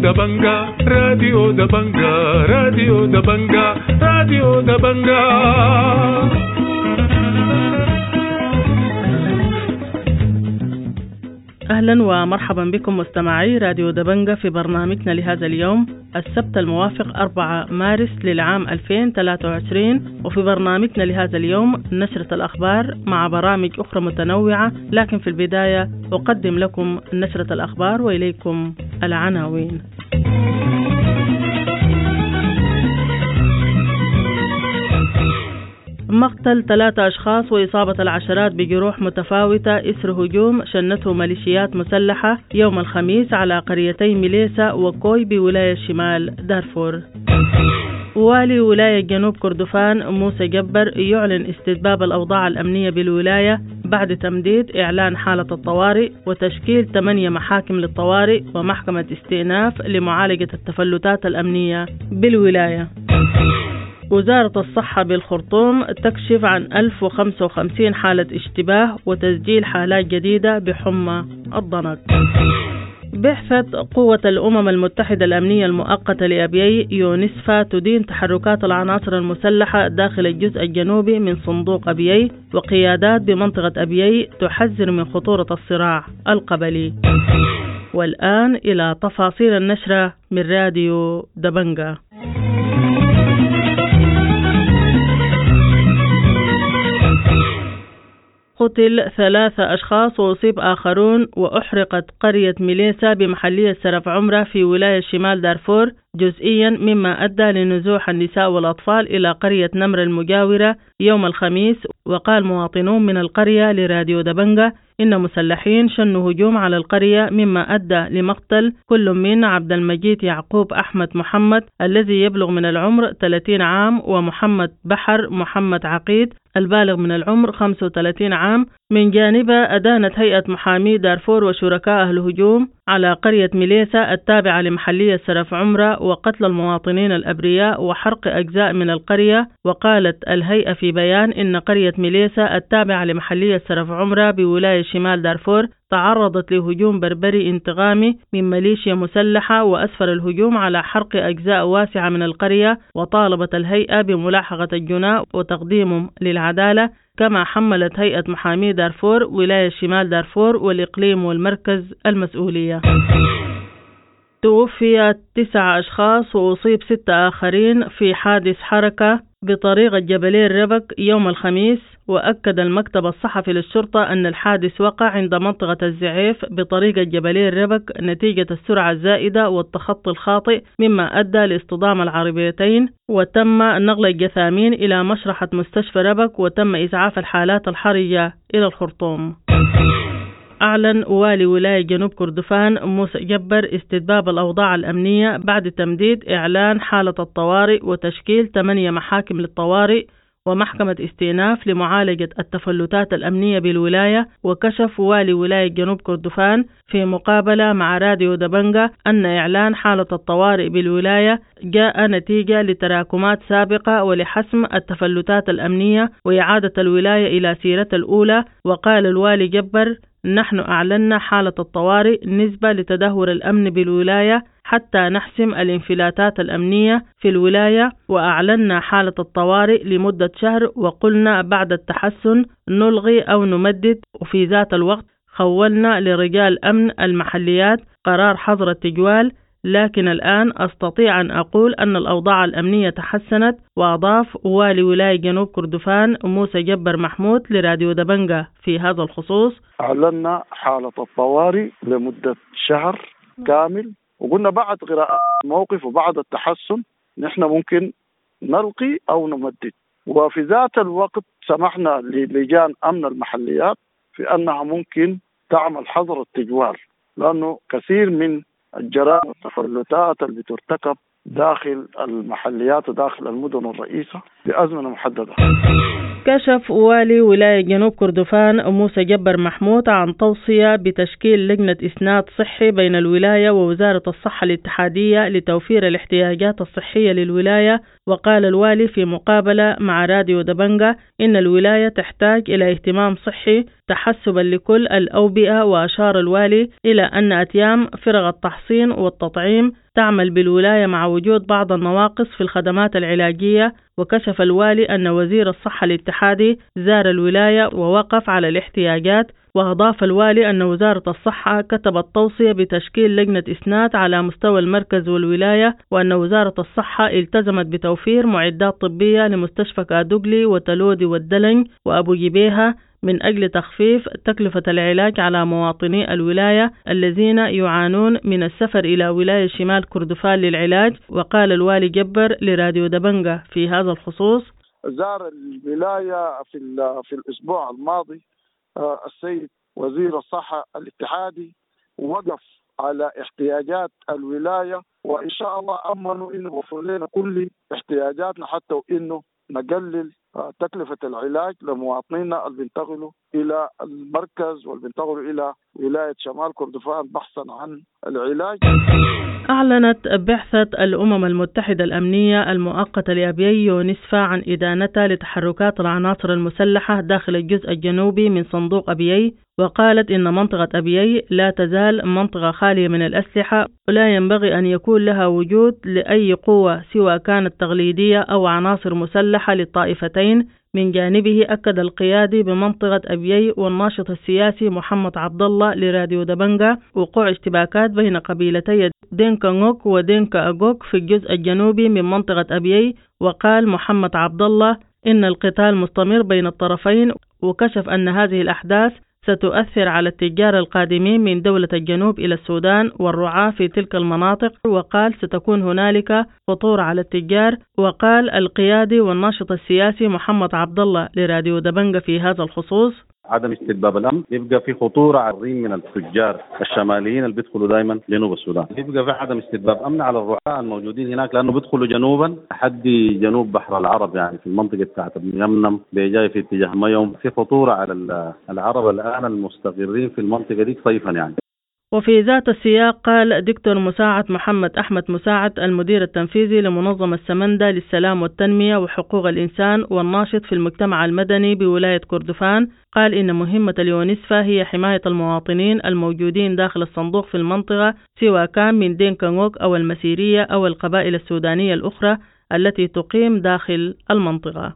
دبنجا راديو دبنجا راديو دبنجا راديو دبنجا. أهلا ومرحبا بكم مستمعي راديو دبنجا في برنامجنا لهذا اليوم السبت الموافق 4 مارس للعام 2023. وفي برنامجنا لهذا اليوم نشرة الأخبار مع برامج أخرى متنوعة، لكن في البداية أقدم لكم نشرة الأخبار وإليكم العناوين. مقتل 3 أشخاص وإصابة العشرات بجروح متفاوتة إثر هجوم شنته ميليشيات مسلحة يوم الخميس على قريتي ميليسا وكوي بولاية شمال دارفور. والي ولاية جنوب كردفان موسى جبر يعلن استتباب الأوضاع الأمنية بالولاية بعد تمديد إعلان حالة الطوارئ وتشكيل 8 محاكم للطوارئ ومحكمة استئناف لمعالجة التفلتات الأمنية بالولاية. وزارة الصحة بالخرطوم تكشف عن 1055 حالة اشتباه وتسجيل حالات جديدة بحمى الضنك. بعثة قوة الأمم المتحدة الأمنية المؤقتة لأبيي يونسفا تدين تحركات العناصر المسلحة داخل الجزء الجنوبي من صندوق أبيي، وقيادات بمنطقة أبيي تحذر من خطورة الصراع القبلي. والآن إلى تفاصيل النشرة من راديو دبنجا. قتل 3 أشخاص وأصيب آخرون وأحرقت قرية ميليسا بمحلية سرف عمرة في ولاية شمال دارفور جزئيا، مما أدى لنزوح النساء والأطفال إلى قرية نمر المجاورة يوم الخميس. وقال مواطنون من القرية لراديو دبنجا إن مسلحين شنوا هجوم على القرية، مما أدى لمقتل كل من عبد المجيد يعقوب أحمد محمد الذي يبلغ من العمر 30 عام، ومحمد بحر محمد عقيد البالغ من العمر 35 عام. من جانبها أدانت هيئة محامي دارفور وشركائه الهجوم على قرية ميليسا التابعة لمحلية سرف عمرة وقتل المواطنين الأبرياء وحرق أجزاء من القرية. وقالت الهيئة في بيان إن قرية ميليسا التابعة لمحلية سرف عمرة بولاية شمال دارفور تعرضت لهجوم بربري انتقامي من ميليشيا مسلحة، وأسفر الهجوم على حرق أجزاء واسعة من القرية. وطالبت الهيئة بملاحقة الجناة وتقديمهم للعدالة. كما حملت هيئة محامي دارفور ولاية شمال دارفور والإقليم والمركز المسؤولية. توفي 9 أشخاص وأصيب 6 آخرين في حادث حركة بطريق الجبلين ربك يوم الخميس. وأكد المكتب الصحفي للشرطة أن الحادث وقع عند منطقة الزعيف بطريق الجبلين ربك نتيجة السرعة الزائدة والتخطي الخاطئ، مما أدى لاصطدام العربيتين. وتم نقل الجثامين إلى مشرحة مستشفى ربك، وتم إسعاف الحالات الحرجة إلى الخرطوم. أعلن والي ولاية جنوب كردفان موسى جبر استتباب الأوضاع الأمنية بعد تمديد إعلان حالة الطوارئ وتشكيل 8 محاكم للطوارئ ومحكمة استئناف لمعالجة التفلتات الأمنية بالولاية. وكشف والي ولاية جنوب كردفان في مقابلة مع راديو دبنجا أن إعلان حالة الطوارئ بالولاية جاء نتيجة لتراكمات سابقة ولحسم التفلتات الأمنية وإعادة الولاية إلى سيرتها الأولى. وقال الوالي جبر: نحن أعلنا حالة الطوارئ نسبة لتدهور الأمن بالولاية حتى نحسم الانفلاتات الأمنية في الولاية، وأعلنا حالة الطوارئ لمدة شهر، وقلنا بعد التحسن نلغي أو نمدد. وفي ذات الوقت خولنا لرجال أمن المحليات قرار حظر التجوال، لكن الآن أستطيع أن أقول أن الأوضاع الأمنية تحسنت. وأضاف والي ولاية جنوب كردفان موسى جبر محمود لراديو دبنجا في هذا الخصوص: أعلنا حالة الطوارئ لمدة شهر كامل، وقلنا بعد قراءة الموقف وبعد التحسن نحن ممكن نلقي أو نمدد. وفي ذات الوقت سمحنا للجان أمن المحليات في أنها ممكن تعمل حظر التجوال، لأنه كثير من الجرائم والتفلتات اللي بترتكب داخل المحليات وداخل المدن الرئيسة بأزمنة محددة. كشف والي ولاية جنوب كردفان موسى جبر محمود عن توصية بتشكيل لجنة إسناد صحي بين الولاية ووزارة الصحة الاتحادية لتوفير الاحتياجات الصحية للولاية. وقال الوالي في مقابلة مع راديو دبنجا إن الولاية تحتاج إلى اهتمام صحي تحسبا لكل الأوبئة. وأشار الوالي إلى أن أتيام فرغ التحصين والتطعيم تعمل بالولاية مع وجود بعض النواقص في الخدمات العلاجية. وكشف الوالي أن وزير الصحة الاتحادي زار الولاية ووقف على الاحتياجات. وأضاف الوالي أن وزارة الصحة كتبت توصية بتشكيل لجنة إسناد على مستوى المركز والولاية، وأن وزارة الصحة التزمت بتوفير معدات طبية لمستشفى كادوغلي وتلودي والدلنج وأبو جبيهة من أجل تخفيف تكلفة العلاج على مواطني الولاية الذين يعانون من السفر إلى ولاية شمال كردفان للعلاج. وقال الوالي جبر لراديو دبنجة في هذا الخصوص: زار الولاية في الأسبوع الماضي السيد وزير الصحة الاتحادي، وقف على احتياجات الولاية، وإن شاء الله أمنوا إنه يوفر لنا كل احتياجاتنا حتى وإنه نقلل تكلفة العلاج لمواطنينا اللي بينتقلوا إلى المركز واللي بينتقلوا إلى ولاية شمال كردفان بحثا عن العلاج. أعلنت بعثة الأمم المتحدة الأمنية المؤقتة لأبيي يونسفا عن إدانتها لتحركات العناصر المسلحة داخل الجزء الجنوبي من صندوق أبيي، وقالت إن منطقة أبيي لا تزال منطقة خالية من الأسلحة، ولا ينبغي أن يكون لها وجود لأي قوة سواء كانت تقليدية أو عناصر مسلحة للطائفتين. من جانبه أكد القيادي بمنطقة أبيي والناشط السياسي محمد عبد الله لراديو دبنجة وقوع اشتباكات بين قبيلتي دينكا نوك ودينكا أغوك في الجزء الجنوبي من منطقة أبيي. وقال محمد عبد الله إن القتال مستمر بين الطرفين، وكشف أن هذه الأحداث ستؤثر على التجار القادمين من دولة الجنوب إلى السودان والرعاة في تلك المناطق، وقال ستكون هنالك خطورة على التجار. وقال القيادي والناشط السياسي محمد عبد الله لراديو دبنجة في هذا الخصوص: عدم استتباب الأمن يبقى في خطورة على الرين من التجار الشماليين اللي بيدخلوا دايما جنوب السودان، يبقى في عدم استتباب أمن على الرعاة الموجودين هناك، لأنه بيدخلوا جنوبا لحد جنوب بحر العرب، يعني في المنطقة بتاعت ابن يمنم بيجاي في اتجاه ميوم، في خطورة على العرب الآن المستقرين في المنطقة دي صيفا يعني. وفي ذات السياق قال دكتور مساعد محمد أحمد مساعد المدير التنفيذي لمنظمة السمندة للسلام والتنمية وحقوق الإنسان والناشط في المجتمع المدني بولاية كردفان، قال إن مهمة اليونسفا هي حماية المواطنين الموجودين داخل الصندوق في المنطقة سواء كان من دينكا نوك أو المسيرية أو القبائل السودانية الأخرى التي تقيم داخل المنطقة.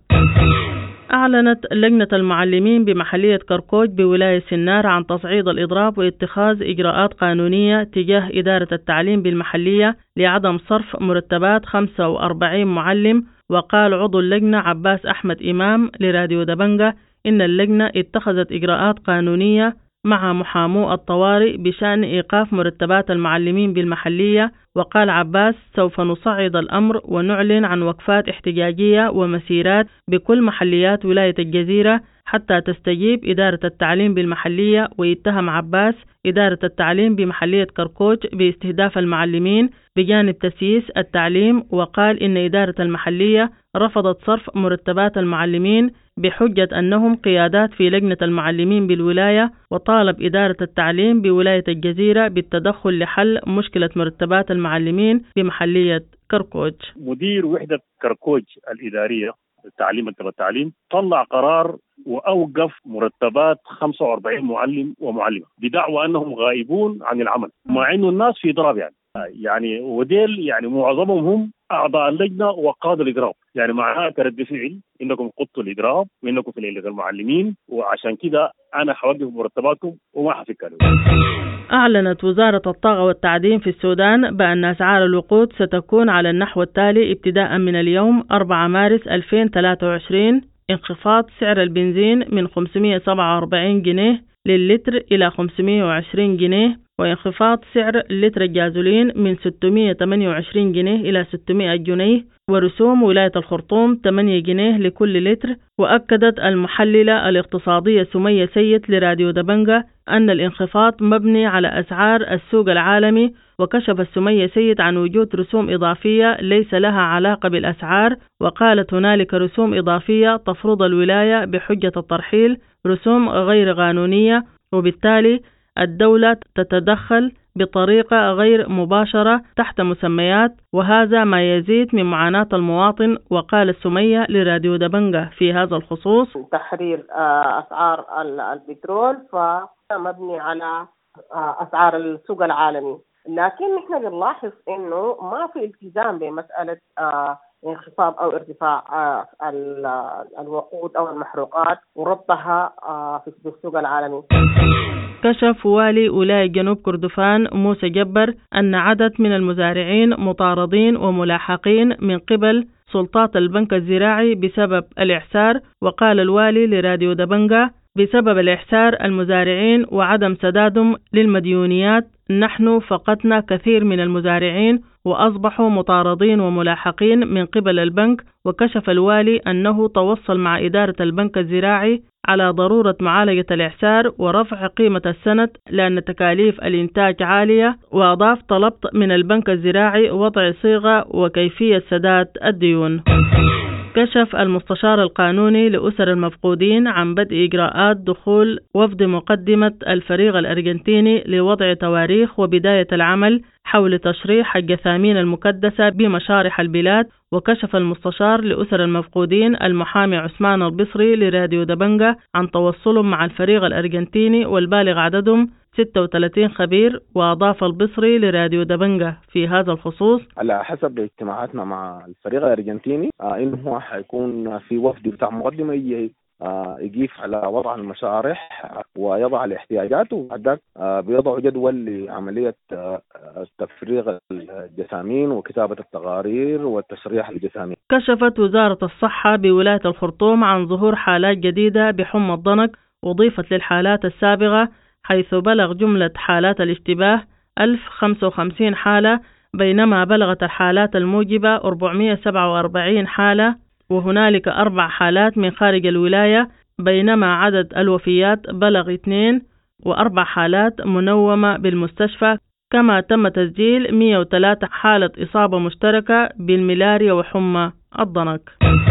أعلنت لجنة المعلمين بمحلية كركوج بولاية سنار عن تصعيد الإضراب واتخاذ إجراءات قانونية تجاه إدارة التعليم بالمحلية لعدم صرف مرتبات 45 معلم. وقال عضو اللجنة عباس أحمد إمام لراديو دبنجة إن اللجنة اتخذت إجراءات قانونية مع محامو الطوارئ بشأن إيقاف مرتبات المعلمين بالمحلية. وقال عباس سوف نصعد الأمر ونعلن عن وقفات احتجاجية ومسيرات بكل محليات ولاية الجزيرة حتى تستجيب إدارة التعليم بالمحلية. ويتهم عباس إدارة التعليم بمحلية كركوج باستهداف المعلمين بجانب تسييس التعليم. وقال إن إدارة المحلية رفضت صرف مرتبات المعلمين بحجة أنهم قيادات في لجنة المعلمين بالولاية، وطالب إدارة التعليم بولاية الجزيرة بالتدخل لحل مشكلة مرتبات المعلمين بمحلية كركوج. مدير وحدة كركوج الإدارية التعليم طلع قرار وأوقف مرتبات 45 معلم ومعلمة بدعوى أنهم غائبون عن العمل، مع أنه الناس في ضرب يعني وديل يعني معظمهم هم أعضاء اللجنة وقادوا الإضراب، يعني معناها كرد فعل إنكم قدتوا الإضراب وإنكم في اللجنة المعلمين، وعشان كده أنا حوقف مرتباتكم وما حفكها. أعلنت وزارة الطاقة والتعدين في السودان بأن أسعار الوقود ستكون على النحو التالي ابتداء من اليوم 4 مارس 2023: انخفاض سعر البنزين من 547 جنيه للتر إلى 520 جنيه، وانخفاض سعر لتر الجازولين من 628 جنيه إلى 600 جنيه، ورسوم ولاية الخرطوم 8 جنيه لكل لتر. وأكدت المحللة الاقتصادية سمية سيد لراديو دبنجة أن الانخفاض مبني على أسعار السوق العالمي. وكشف سمية سيد عن وجود رسوم إضافية ليس لها علاقة بالأسعار، وقالت هنالك رسوم إضافية تفرض الولاية بحجة الترحيل، رسوم غير قانونية، وبالتالي الدولة تتدخل بطريقة غير مباشرة تحت مسميات، وهذا ما يزيد من معاناة المواطن. وقال السمية لراديو دبنجة في هذا الخصوص: تحرير أسعار البترول فمبني على أسعار السوق العالمي، لكن نحن بنلاحظ إنه ما في التزام بمسألة انخفاض أو ارتفاع الوقود أو المحروقات وربطها في السوق العالمي. كشف والي ولاية جنوب كردفان موسى جبر أن عدد من المزارعين مطاردين وملاحقين من قبل سلطات البنك الزراعي بسبب الإعسار. وقال الوالي لراديو دبنجة: بسبب الإعسار المزارعين وعدم سدادهم للمديونيات نحن فقدنا كثير من المزارعين وأصبحوا مطاردين وملاحقين من قبل البنك. وكشف الوالي أنه تواصل مع إدارة البنك الزراعي على ضرورة معالجة الإعسار ورفع قيمة السند لأن تكاليف الإنتاج عالية. وأضاف: طلبت من البنك الزراعي وضع صيغة وكيفية سداد الديون. كشف المستشار القانوني لأسر المفقودين عن بدء إجراءات دخول وفد مقدمة الفريق الأرجنتيني لوضع تواريخ وبداية العمل حول تشريح الجثامين المكدسة بمشارح البلاد. وكشف المستشار لأسر المفقودين المحامي عثمان البصري لراديو دبنجة عن تواصلهم مع الفريق الأرجنتيني والبالغ عددهم 36 خبير. وأضاف البصري لراديو دبنجة في هذا الخصوص: على حسب اجتماعاتنا مع الفريق الأرجنتيني إنه حيكون في وفد بتاع مقدمة يجيف على وضع المشارح ويضع الاحتياجات، وبعد ذلك بيضعوا جدول لعملية تفريغ الجثامين وكتابة التقارير والتشريح الجثامين. كشفت وزارة الصحة بولاية الخرطوم عن ظهور حالات جديدة بحمى الضنك أضيفت للحالات السابقة، حيث بلغ جملة حالات الاشتباه 1055 حالة، بينما بلغت الحالات الموجبة 447 حالة، وهنالك 4 حالات من خارج الولاية، بينما عدد الوفيات بلغ 2 و4 حالات منومة بالمستشفى. كما تم تسجيل 103 حالة إصابة مشتركة بالملاريا وحمى الضنك.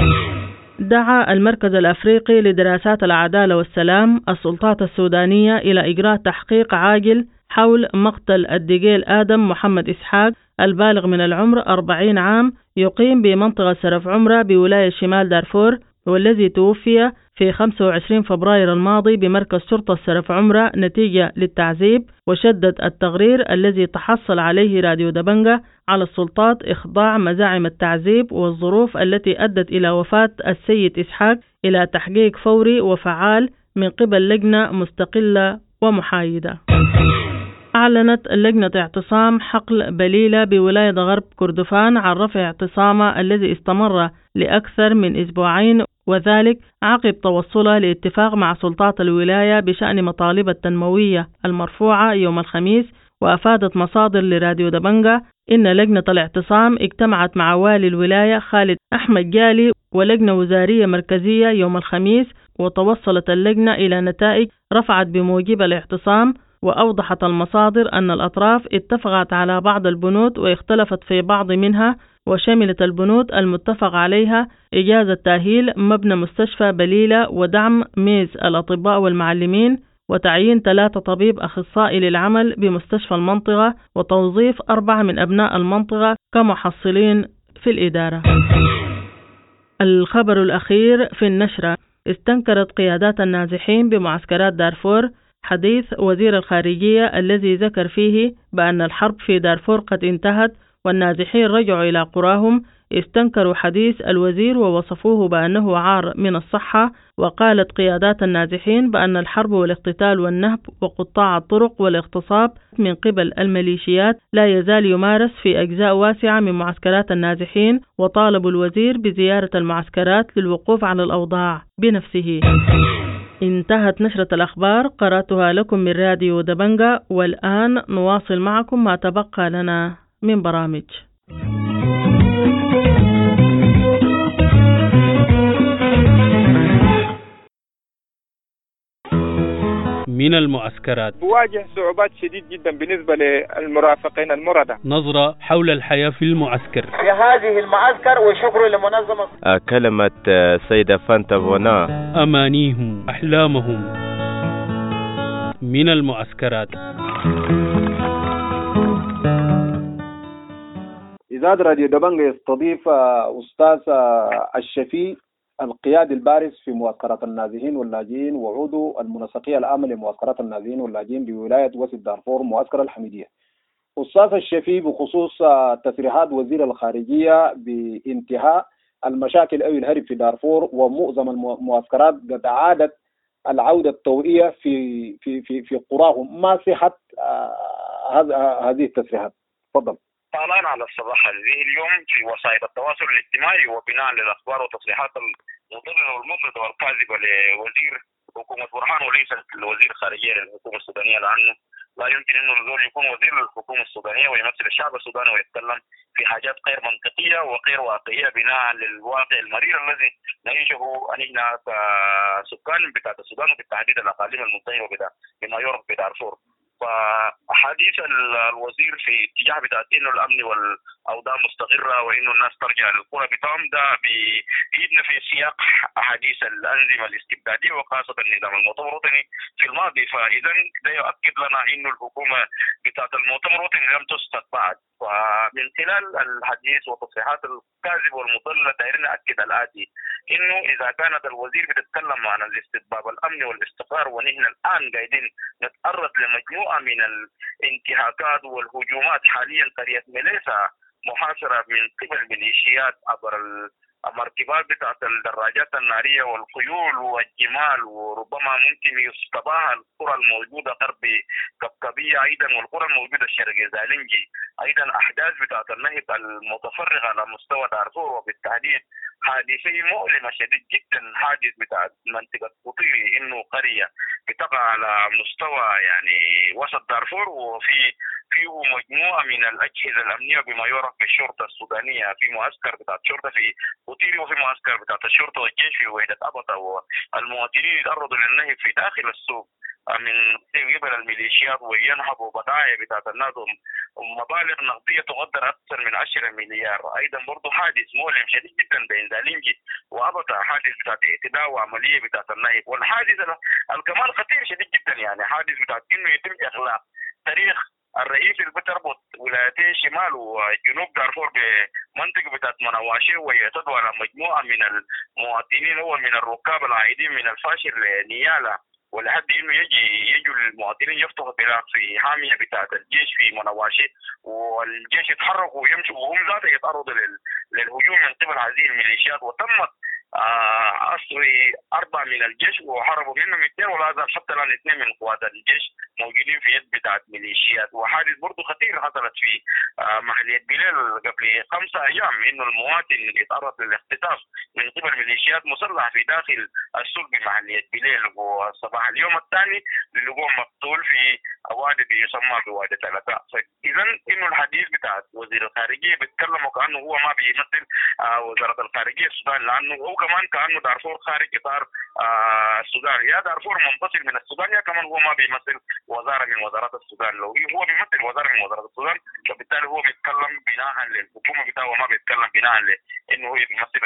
دعا المركز الأفريقي لدراسات العدالة والسلام السلطات السودانية إلى إجراء تحقيق عاجل حول مقتل الدجيل آدم محمد إسحاق البالغ من العمر 40 عام يقيم بمنطقة سرف عمرة بولاية شمال دارفور، والذي توفي في 25 فبراير الماضي بمركز شرطة سرف عمرة نتيجة للتعذيب. وشدد التقرير الذي تحصل عليه راديو دبنجة على السلطات إخضاع مزاعم التعذيب والظروف التي أدت إلى وفاة السيد إسحاق إلى تحقيق فوري وفعال من قبل لجنة مستقلة ومحايدة. أعلنت لجنة اعتصام حقل بليلة بولاية غرب كردفان عن رفع اعتصامها الذي استمر لأكثر من أسبوعين، وذلك عقب توصلها لاتفاق مع سلطات الولاية بشأن مطالب التنموية المرفوعة يوم الخميس. وأفادت مصادر لراديو دبنجة إن لجنة الاعتصام اجتمعت مع والي الولاية خالد أحمد جالي ولجنة وزارية مركزية يوم الخميس، وتوصلت اللجنة إلى نتائج رفعت بموجب الاعتصام. وأوضحت المصادر أن الأطراف اتفقت على بعض البنود واختلفت في بعض منها، وشملت البنود المتفق عليها إجازة تأهيل مبنى مستشفى بليلة ودعم ميز الأطباء والمعلمين وتعيين 3 طبيب أخصائي للعمل بمستشفى المنطقة وتوظيف 4 من أبناء المنطقة كمحصلين في الإدارة. الخبر الأخير في النشرة: استنكرت قيادات النازحين بمعسكرات دارفور حديث وزير الخارجية الذي ذكر فيه بأن الحرب في دارفور قد انتهت والنازحين رجعوا إلى قراهم. استنكروا حديث الوزير ووصفوه بأنه عار من الصحة. وقالت قيادات النازحين بأن الحرب والاقتتال والنهب وقطاع الطرق والاغتصاب من قبل الميليشيات لا يزال يمارس في أجزاء واسعة من معسكرات النازحين، وطالبوا الوزير بزيارة المعسكرات للوقوف على الأوضاع بنفسه. انتهت نشرة الأخبار قرأتها لكم من راديو دبنجة، والآن نواصل معكم ما تبقى لنا من برامج. من المعسكرات بواجه صعوبات شديد جدا بالنسبة للمرافقين المردة. نظرة حول الحياة في المعسكر. في هذه المعسكر وشكر لمنظمة كلمة سيدة فانتا فونا. أمانيهم أحلامهم من المعسكرات. إذاعة راديو دبنجة يستضيف أستاذ الشفيق القيادي البارز في معسكرات النازحين واللاجئين وعضو المنسقية العامة لمعسكرات النازحين واللاجئين بولاية وسط دارفور معسكر الحميدية. أستاذ الشفي بخصوص تصريحات وزير الخارجية بانتهاء المشاكل أو الهرب في دارفور، ومعظم المعسكرات قد عادت العودة الطوئية في قراهم، ما صحة هذه التصريحات؟ تفضل. طالعين على الصباح هذه اليوم في وسائل التواصل الاجتماعي وبناء للاخبار والتصريحات المضلله والمفرطه والكاذبه لوزير حكومه برهان وليس الوزير الخارجيه للحكومه السودانيه، لانه لا يمكن انه الزول يكون وزير للحكومه السودانيه ويمثل الشعب السوداني ويتكلم في حاجات غير منطقيه وغير واقعيه بناء للواقع المرير الذي نعيشه نحن كسكان بتاع السودان وبالتحديد الاقاليم المنتهيه بما يعرف بدارفور. فحديث الوزير في اتجاه بتاع انه الامن والاوضاع مستقره وانه الناس ترجع للقرى بتاعهم ده بيدنا في سياق احاديث الانظمه الاستبداديه وخاصه النظام المؤتمر الوطني في الماضي. فاذا ده يؤكد لنا انه الحكومه بتاعت المؤتمر الوطني لم تسقط بعد. ومن خلال الحديث والتصريحات الكاذبه والمضلله دايرين ناكد الاتي، انه اذا كانت الوزير بتتكلم عن الاستتباب الامني والاستقرار ونحن الان قاعدين نتعرض لمجموعه من الانتهاكات والهجومات حاليا، قريه ميليسا محاصره من قبل ميليشيات عبر المركبات بتاعت الدراجات الناريه والخيول والجمال، وربما ممكن يستباها القرى الموجوده غرب كبكبيه ايضا والقرى الموجوده شرق زالنجي، ايضا احداث بتاعت النهب المتفرغه على مستوى دارفور وبالتحديد حادثي مؤلمه شديد جدا. حادث بتاع منطقه قطيري انه قريه بتقع على مستوى يعني وسط دارفور وفي فيه مجموعه من الاجهزه الامنيه بما يعرف بالشرطه السودانيه، في معسكر بتاع الشرطه في قطيري وفي معسكر بتاع الشرطه والجيش في وحده ابطا، والمواطنين يتعرضوا للنهب في داخل السوق من قبل الميليشيات وينهبوا بضائع بتاعت الناس ومبالغ نقديه تقدر اكثر من 10 مليار. ايضا برضه حادث مؤلم شديد جدا بين زالنجي وابطا، حادث بتاعت اعتداء وعمليه بتاعت النهب. والحادث الكمان خطير شديد جدا، يعني حادث بتاعت انه يتم اغلاق طريق الرئيس اللي بتربط ولايتي شمال وجنوب دارفور بمنطقه بتاعت مناواشي، ويعتدوا على مجموعه من المواطنين هو من الركاب العائدين من الفاشر لنيالا، ولحد انه يجوا المواطنين يفتحوا بلاغ في حاميه بتاعت الجيش في مناواشي، والجيش يتحركوا ويمشوا وهم ذاته يتعرضوا للهجوم من قبل هذه الميليشيات، وتمت أسر 4 من الجيش وهربوا منهم 2 ولا زال حتى الآن 2 من قوات الجيش موجودين في يد بتاعت ميليشيات. وحادث برضه خطير حصلت في محلية بليل قبل 5 أيام، إنه المواطن اللي تعرض للاختطاف من قبل ميليشيات مسلحة في داخل السوق بمحلية بليل، وصباح اليوم الثاني للقوه مقتول في وادي يسمى بوادي ثلاثاء. فإذا إنه الحديث بتاع وزير الخارجية بيتكلم وكأنه هو ما بيمثل وزارة الخارجية السودان، لأنه هو كمان كأنه دارفور خارج إطار السودان، يا دارفور منفصل من السودان يا كمان هو ما بيمثل وزارة من وزارات السودان. لو هو بيمثل وزارة من وزارات السودان فبالتالي هو بيتكلم بناء للحكومة بتاعه وما بيتكلم بناء لأنه هو بيمثل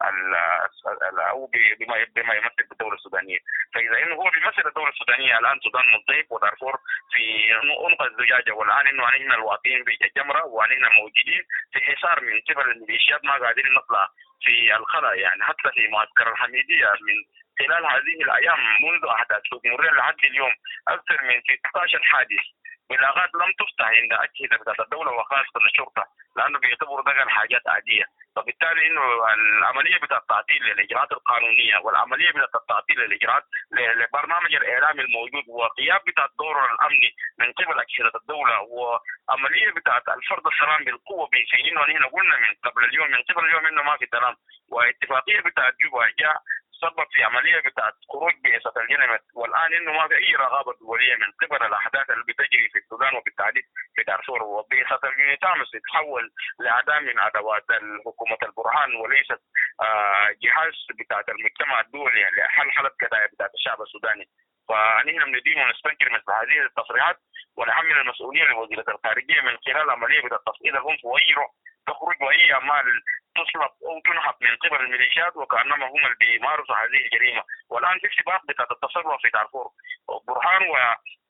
أو بما يمثل الدولة السودانية. فإذا إنه هو بيمثل الدولة السودانية الآن سودان منطقة ودارفور في عنق الزجاجة، والآن إنه علينا الواقعين بجمرة وعلينا موجودين في حصار من قبل الميليشيات ما قادرين نطلع في الخلا، يعني حتى في معسكر الحميدية من خلال هذه الأيام منذ أحداث سوق لحد اليوم أكثر من 16 حادث. بلاغات لم تفتح عند أجهزة بتاعت الدولة وخاصة الشرطة لأنه بيعتبروا ده حاجات عادية. فبالتالي إنه العملية بتاعت التعطيل للإجراءات القانونية والعملية بتاعت التعطيل للإجراءات لبرنامج الإعلامي الموجود وغياب بتاعت الدور الأمني من قبل أجهزة الدولة وعملية بتاعت الفرض السلام بالقوة بسنين، ونحن قلنا من قبل اليوم إنه ما في سلام، واتفاقية بتاعت جوبا جاء سبب في عمليه بتاعت خروج بعثه الجنمت، والان انه ما في اي رغبه دوليه من قبل الاحداث اللي بتجري في السودان وبالتحديد في دارفور، وبعثه اليونيتامس تتحول لاداه من ادوات حكومه البرهان وليست جهاز بتاعت المجتمع الدولي لحل حل القضايا بتاعت الشعب السوداني. فنحن بندين ونستنكر مثل هذه التصريحات ونحمل المسؤوليه لوزيره الخارجيه من خلال عمليه بتاعت تصعيد العنف واي تخرج واي اعمال تصلب او تنهب من قبل الميليشيات وكانما هم اللي بيمارسوا هذه الجريمه. والان في سباق بتاع التصرف في دارفور برهان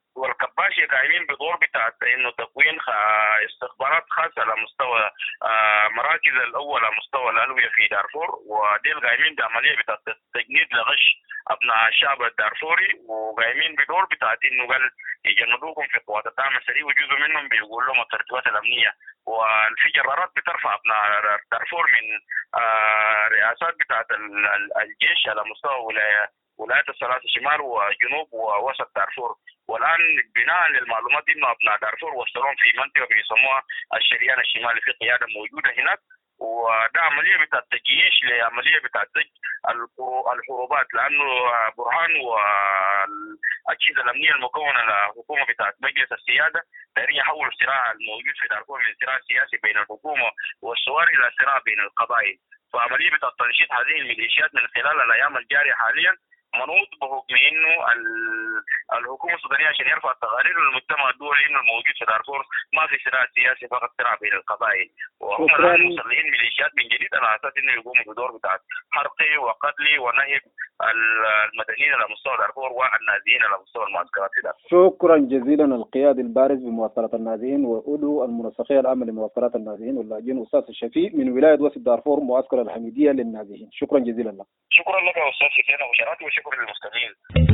والكباشي قايمين بدور بتاع انه تكوين استخبارات خاصه على مستوى مراكز الاول على مستوى الالويه في دارفور، وديل قايمين بعمليه بتاع تجنيد لغش ابناء الشعب الدارفوري، وقايمين بدور بتاع انه قال يجندوكم في قوات الدعم السريع، وجزء منهم بيقول لهم الترتيبات الامنيه، وفي جرارات بترفع ابناء دارفور من رئاسات بتاعت الجيش على مستوى ولايات الثلاث شمال وجنوب ووسط دارفور. والان بناء للمعلومات دي انه ابناء دارفور وصلون في منطقه بيسموها الشريان الشمالي، في قياده موجوده هناك، وده عمليه بتاع التجيش لعمليه بتاع الحروبات، لانه برهان والاجهزه الامنيه المكونه للحكومه بتاعت مجلس السياده دايرين يحولوا الصراع الموجود في دارفور من صراع سياسي بين الحكومه والثوار الى صراع بين القبائل. فعمليه بتاع تنشيط هذه الميليشيات من خلال الايام الجاريه حاليا منوط بحكم انه الحكومه السودانيه عشان يرفع التقارير للمجتمع الدولي انه الموجود في دارفور ما في صراع سياسي، فقط صراع بين القبائل، وهم الان مسلحين ميليشيات من جديد على اساس انه يقوموا بدور بتاع حرقي وقتلي ونهب المدنيين على مستوى دارفور والنازيين على مستوى المعسكرات في دارفور. شكرا جزيلا القيادي البارز بمواصلة النازيين وأولو المنسقية العامة لمواصلات النازيين واللاجئين أستاذ الشفيق من ولاية وسط دارفور معسكر الحميدية للنازيين. شكرا جزيلا لك. شكرا لك يا أستاذ شفيق وشراتي، وشكرا للمستمعين.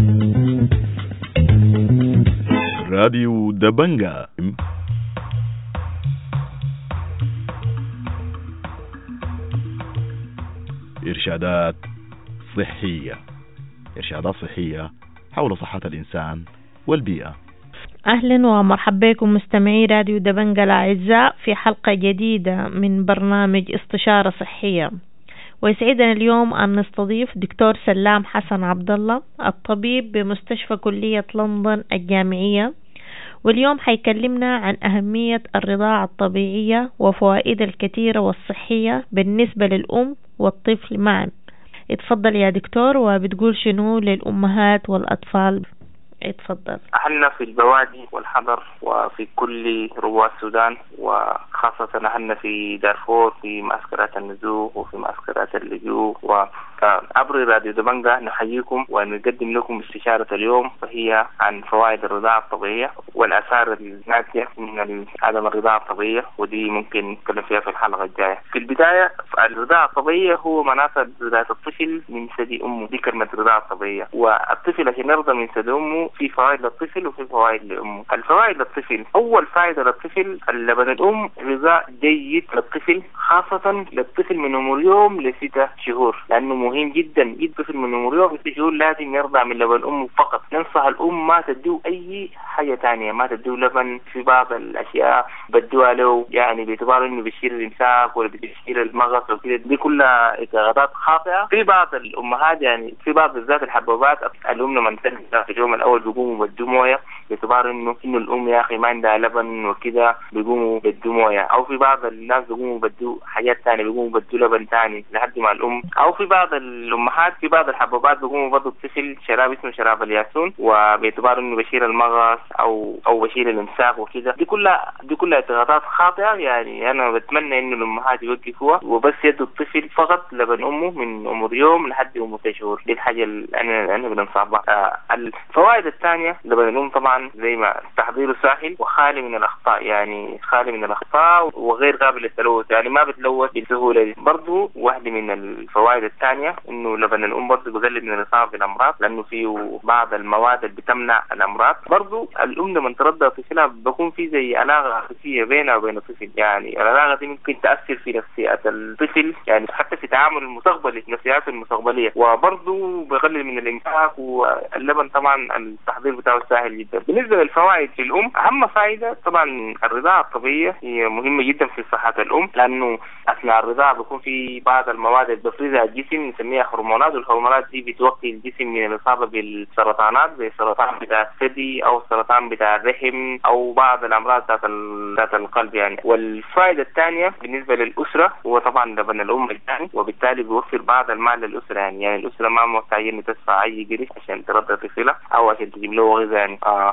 راديو دبنجا. إرشادات صحية حول صحة الإنسان والبيئة. أهلا ومرحبا بكم مستمعي راديو دبنجا الأعزاء في حلقة جديدة من برنامج استشارة صحية، ويسعدنا اليوم أن نستضيف دكتور سلام حسن عبد الله، الطبيب بمستشفى كلية لندن الجامعية، واليوم حيكلمنا عن أهمية الرضاعة الطبيعية وفوائدها الكثيرة والصحية بالنسبة للأم والطفل معا. اتفضل يا دكتور، وبتقول شنو للأمهات والأطفال؟ اتفضل. أهلنا في البوادي والحضر وفي كل ربوع السودان، وخاصة أهلنا في دارفور في معسكرات النزوح وفي معسكرات اللجوء. وعبر راديو دبنجا نحييكم ونقدم لكم استشارة اليوم، وهي عن فوائد الرضاعة الطبيعية والآثار الناتجة من عدم الرضاعة الطبيعية، ودي ممكن نتكلم فيها في الحلقة الجاية. في البداية الرضاعة الطبيعية هو مناطق رضاعة الطفل من ثدي أمه، دي كلمة رضاعة طبيعية. والطفل عشان يرضى من ثدي أمه في فوائد للطفل وفي فوائد لأمه. الفوائد للطفل، أول فائدة للطفل اللبن الأم غذاء جيد للطفل، خاصة للطفل من عمر يوم ل6 شهور، لأنه مهم جدا. الطفل من عمر يوم ل6 شهور لازم يرضع من لبن أمه فقط. ننصح الأم ما تديه أي حاجة تانية، ما تديه لبن. في بعض الأشياء بدوها له يعني باعتبار إنه بيشير الإمساك ولا بيشير المغص وكده، دي كلها إجابات خاطئة. في بعض الأمهات يعني في بعض بالذات الحبوبات الأم لما تنزل في اليوم الأول بيقوموا بدو مويه باعتبار انه الام يا اخي ما عندها لبن وكده، بيقوموا بدو مويه. او في بعض الناس بيقوموا بدو حاجات ثانيه، بيقوموا بدو لبن ثاني لحد ما الام. او في بعض الامهات في بعض الحبوبات بيقوموا بدو الطفل شراب اسمه شراب الياسون، وباعتبار انه بشير المغص او بشير الامساك وكده. دي كلها اعتقادات خاطئه. يعني انا بتمنى انه الامهات يوقفوها وبس يدوا الطفل فقط لبن امه من عمر يوم لحد عمر 6 شهور. دي الحاجه اللي انا بنصح بها. الفوائد الثانيه لبن الام طبعا زي ما تحضيره سهل وخالي من الاخطاء، يعني خالي من الاخطاء وغير قابل للتلوث، يعني ما بتلوث بسهوله دي. برضو واحده من الفوائد الثانيه انه لبن الام برضو بيقلل من الاصابه بالامراض، لانه فيه بعض المواد اللي بتمنع الامراض. برضو الام لما ترضع طفلها بيكون في زي علاقه اساسيه بينها وبين الطفل، يعني العلاقه دي ممكن تاثر في نفسيه الطفل، يعني حتى في تعامل المستقبلي في نفسياته المستقبليه. وبرضو بيقلل من الامساك. واللبن طبعا التحضير بتاعه سهل جدا. بالنسبه للفوائد في الام، اهم فائده طبعا الرضاعه الطبيعيه هي مهمه جدا في صحه الام، لانه اثناء الرضاعه بيكون في بعض المواد اللي بيفرزها الجسم نسميها هرمونات، والهرمونات دي بتوقي الجسم من الاصابه بالسرطانات زي السرطان بتاع الثدي او السرطان بتاع الرحم او بعض الامراض بتاعت القلب يعني. والفائده الثانيه بالنسبه للاسره هو طبعا لبن الام الثاني، وبالتالي بيوفر بعض المال للاسره. يعني الاسره ما محتاجه ان تدفع اي قرش عشان ترضع طفلها او عشان تجيب له غذاء يعني.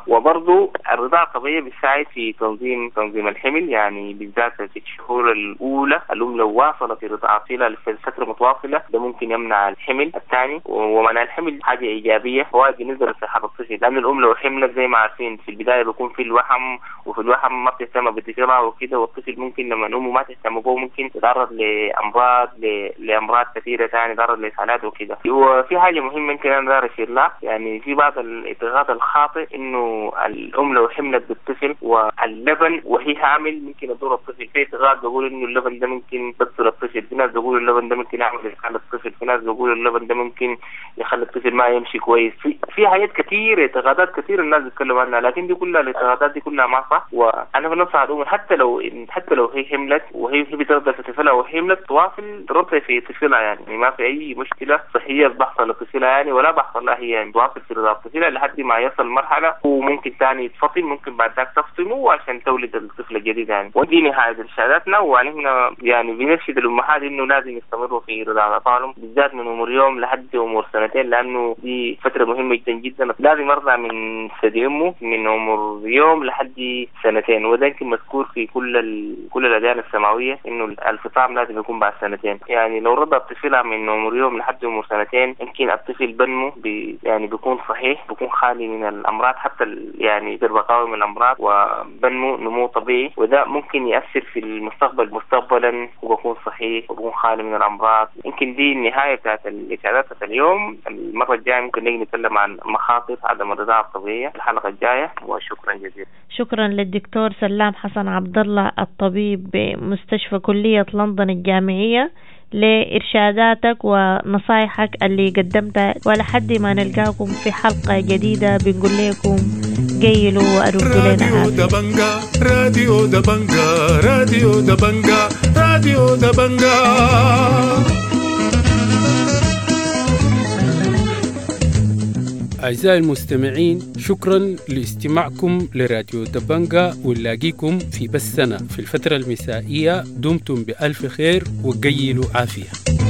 الرضاعة. وبرضه الرضاعة الطبيعية بتساعد في تنظيم الحمل، يعني بالذات في الشهور الأولى الأم لو واصلت الرضاعة في فترة متواصلة ده ممكن يمنع الحمل الثاني. ومنع الحمل حاجة إيجابية فوائد بالنسبة لصحة الطفل، لأن الأم لو حملت زي ما عارفين في البداية بيكون في الوحم، وفي الوحم ما بتهتم بتكرها وكده، والطفل ممكن لما أمه ما تهتم به ممكن يتعرض لأمراض كثيرة ثاني، يتعرض لإسهالات وكده. وفي حاجة مهمة يمكن أنا دار أشير لها، يعني في بعض الاعتقاد الخاطئ إنه الأم لو حملت بالطفل واللبن وهي حامل ممكن يضر الطفل. في اعتقاد بيقول إنه اللبن ده ممكن يبطل الطفل، في ناس بيقول اللبن ده ممكن يعمل إسهال الطفل، في ناس بيقول اللبن ده ممكن يخلي الطفل ما يمشي كويس. في حاجات كثيرة، اعتقادات كثيرة الناس بيتكلموا عنها، لكن دي كلها الاعتقادات دي كلها ما صح. وأنا بنصح الأم حتى لو هي حملت وهي بترضى في طفلها وحملت تواصل ترضى في طفلها، يعني ما في أي مشكلة صحية بحصل لطفلها يعني، ولا بحصل لها هي يعني تواصل في رضاعة طفلها لحد ما يصل مرحلة وممكن ثاني يتفطم، ممكن بعد ذاك تفطمه عشان تولد الطفل الجديد يعني. ودي نهاية إرشاداتنا، ونحن يعني بنرشد الأمهات إنه لازم يستمروا في رضاعة أطفالهم بالذات من عمر يوم لحد عمر سنتين، لأنه دي فترة مهمة جدا جدا. لازم يرضع من ثدي أمه من عمر يوم لحد سنتين، وده يمكن مذكور في كل الأديان السماوية إنه الفطام لازم يكون بعد سنتين. يعني لو رضع طفلها من عمر يوم لحد عمر سنتين يمكن الطفل بنمو يعني بيكون صحيح، بيكون خالي من الأمراض، حتى يعني بقاوم من الأمراض وبنمو نمو طبيعي، وده ممكن يأثر في المستقبل مستقبلا وبكون صحيح وبكون خالي من الأمراض. يمكن دي النهاية بتاعت الإشارات اليوم. المرة الجاية ممكن نيجي نتكلم عن مخاطر عدم الرضاعة الطبيعية الحلقة الجاية. وشكرا جزيلا. شكرا للدكتور سلام حسن عبد الله الطبيب بمستشفى كلية لندن الجامعية لإرشاداتك ونصايحك اللي قدمتها، ولحد ما نلقاكم في حلقة جديدة بنقول لكم قيلوا وأردوا لنا راديو دبنجا راديو دبنجا راديو دبنجا. أعزائي المستمعين، شكرا لاستماعكم لراديو دبنجا، ونلاقيكم في بثنا في الفترة المسائية. دمتم بألف خير وقيلوا عافية.